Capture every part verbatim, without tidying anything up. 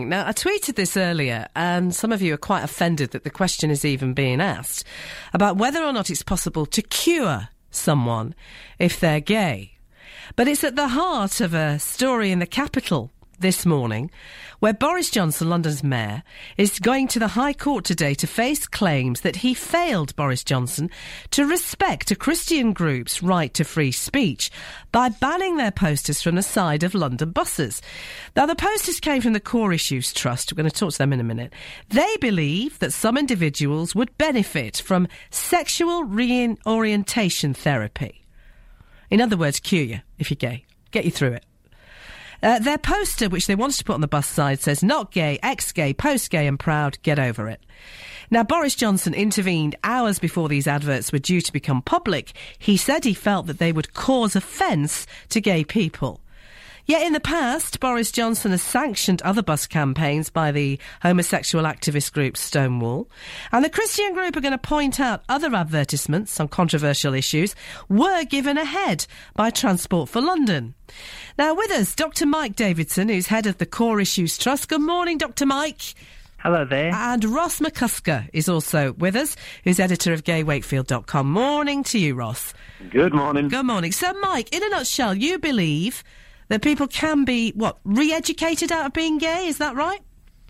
Now, I tweeted this earlier, and some of you are quite offended that the question is even being asked about whether or not it's possible to cure someone if they're gay. But it's at the heart of a story in the Capital this morning, where Boris Johnson, London's mayor, is going to the High Court today to face claims that he failed, Boris Johnson, to respect a Christian group's right to free speech by banning their posters from the side of London buses. Now, the posters came from the Core Issues Trust. We're going to talk to them in a minute. They believe that some individuals would benefit from sexual reorientation therapy. In other words, cure you if you're gay. Get you through it. Uh, their poster, which they wanted to put on the bus side, says, not gay, ex-gay, post-gay and proud, get over it. Now, Boris Johnson intervened hours before these adverts were due to become public. He said he felt that they would cause offence to gay people. Yet in the past, Boris Johnson has sanctioned other bus campaigns by the homosexual activist group Stonewall. And the Christian group are going to point out other advertisements on controversial issues were given ahead by Transport for London. Now with us, Doctor Mike Davidson, who's head of the Core Issues Trust. Good morning, Doctor Mike. Hello there. And Ross McCusker is also with us, who's editor of gay wakefield dot com. Morning to you, Ross. Good morning. Good morning. So, Mike, in a nutshell, you believe that people can be, what, re-educated out of being gay, is that right?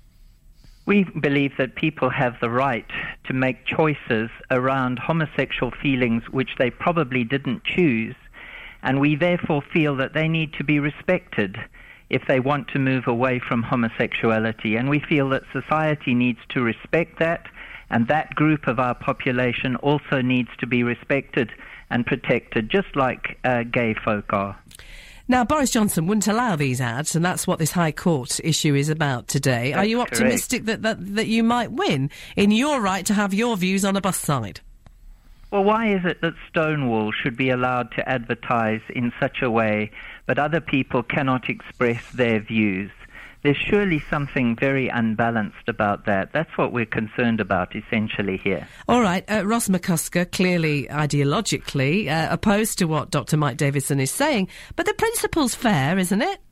We believe that people have the right to make choices around homosexual feelings which they probably didn't choose, and we therefore feel that they need to be respected if they want to move away from homosexuality. And we feel that society needs to respect that, and that group of our population also needs to be respected and protected, just like uh, gay folk are. Now, Boris Johnson wouldn't allow these ads, and that's what this High Court issue is about today. That's Are you optimistic that, that, that you might win in your right to have your views on a bus side? Well, why is it that Stonewall should be allowed to advertise in such a way, but other people cannot express their views? There's surely something very unbalanced about that. That's what we're concerned about, essentially, here. All right, uh, Ross McCusker, clearly ideologically uh, opposed to what Doctor Mike Davidson is saying, but the principle's fair, isn't it?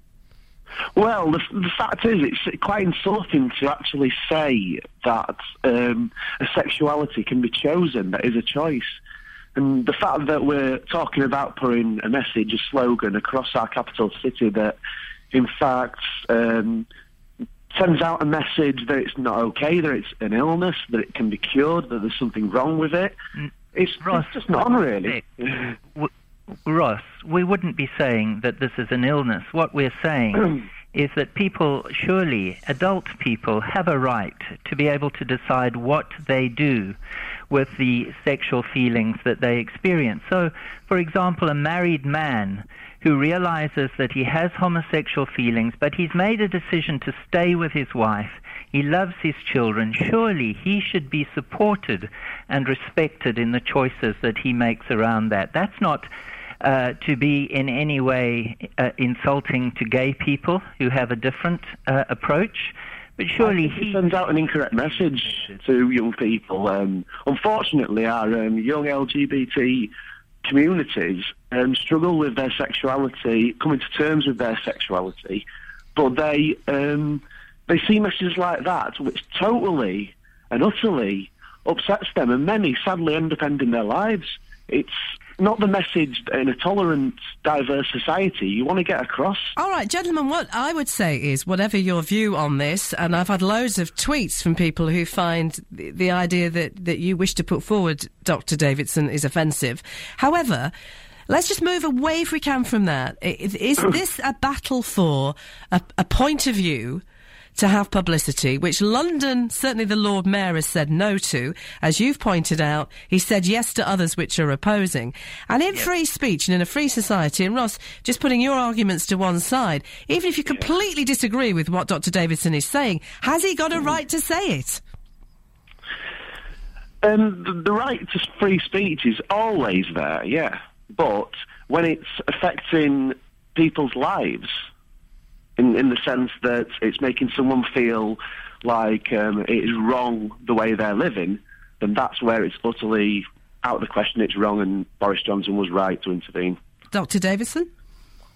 Well, the, the fact is, it's quite insulting to actually say that um, a sexuality can be chosen, that is a choice. And the fact that we're talking about putting a message, a slogan across our capital city that, in fact, um, sends out a message that it's not okay, that it's an illness, that it can be cured, that there's something wrong with it. It's, Ross, it's just not on, really. w- Ross, we wouldn't be saying that this is an illness. What we're saying is that people, surely adult people, have a right to be able to decide what they do with the sexual feelings that they experience. So, for example, a married man who realizes that he has homosexual feelings, but he's made a decision to stay with his wife, he loves his children, surely he should be supported and respected in the choices that he makes around that. That's not uh, to be in any way uh, insulting to gay people who have a different uh, approach. But surely he sends out an incorrect message to young people. Um, unfortunately, our um, young L G B T communities um, struggle with their sexuality, coming to terms with their sexuality, but they um, they see messages like that, which totally and utterly upsets them, and many sadly end up ending their lives. It's not the message in a tolerant, diverse society you want to get across. All right, gentlemen, what I would say is, whatever your view on this, and I've had loads of tweets from people who find the, the idea that, that you wish to put forward, Doctor Davidson, is offensive. However, let's just move away, if we can, from that. Is, is this a battle for a, a point of view to have publicity, which London, certainly the Lord Mayor, has said no to? As you've pointed out, he said yes to others which are opposing. And in yes. free speech and in a free society, and Ross, just putting your arguments to one side, even if you completely yes. disagree with what Doctor Davidson is saying, has he got a right to say it? Um, the, the right to free speech is always there, yeah. But when it's affecting people's lives, In, in the sense that it's making someone feel like um, it is wrong the way they're living, then that's where it's utterly out of the question. It's wrong, and Boris Johnson was right to intervene. Doctor Davidson?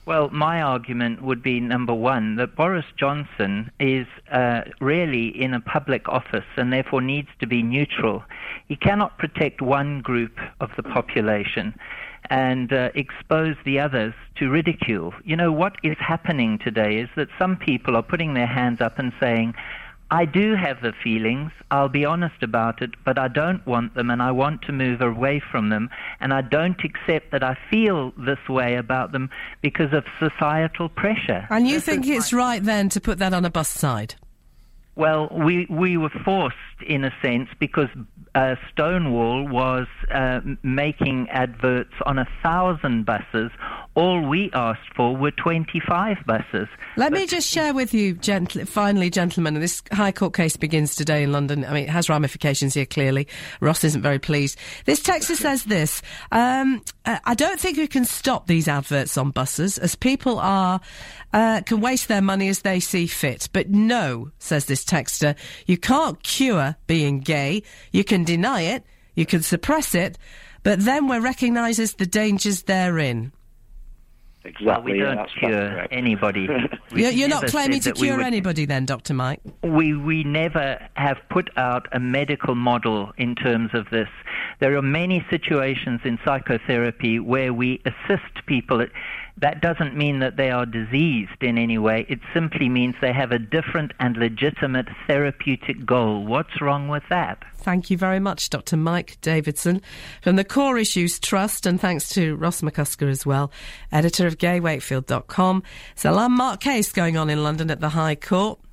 Well, my argument would be, number one, that Boris Johnson is uh, really in a public office and therefore needs to be neutral. He cannot protect one group of the population and uh, expose the others to ridicule. You know, what is happening today is that some people are putting their hands up and saying, I do have the feelings, I'll be honest about it, but I don't want them and I want to move away from them, and I don't accept that I feel this way about them because of societal pressure. And you This think it's my... right then to put that on a bus side? Well, we, we were forced, in a sense, because uh, Stonewall was uh, making adverts on a thousand buses. All we asked for were twenty-five buses. Let but me just share with you, gently, finally, gentlemen, and this High Court case begins today in London. I mean, it has ramifications here, clearly. Ross isn't very pleased. This texter says this, um, uh, I don't think we can stop these adverts on buses, as people are uh, can waste their money as they see fit. But no, says this texter, you can't cure being gay. You can deny it, you can suppress it, but then we recognise the dangers therein. Exactly. Well, we yeah, don't that's, cure that's anybody. You're, you're not never claiming to said that we cure would- anybody then, Doctor Mike? We we never have put out a medical model in terms of this. There are many situations in psychotherapy where we assist people. It, that doesn't mean that they are diseased in any way. It simply means they have a different and legitimate therapeutic goal. What's wrong with that? Thank you very much, Doctor Mike Davidson from the Core Issues Trust, and thanks to Ross McCusker as well, editor of gay wakefield dot com. It's a landmark case going on in London at the High Court.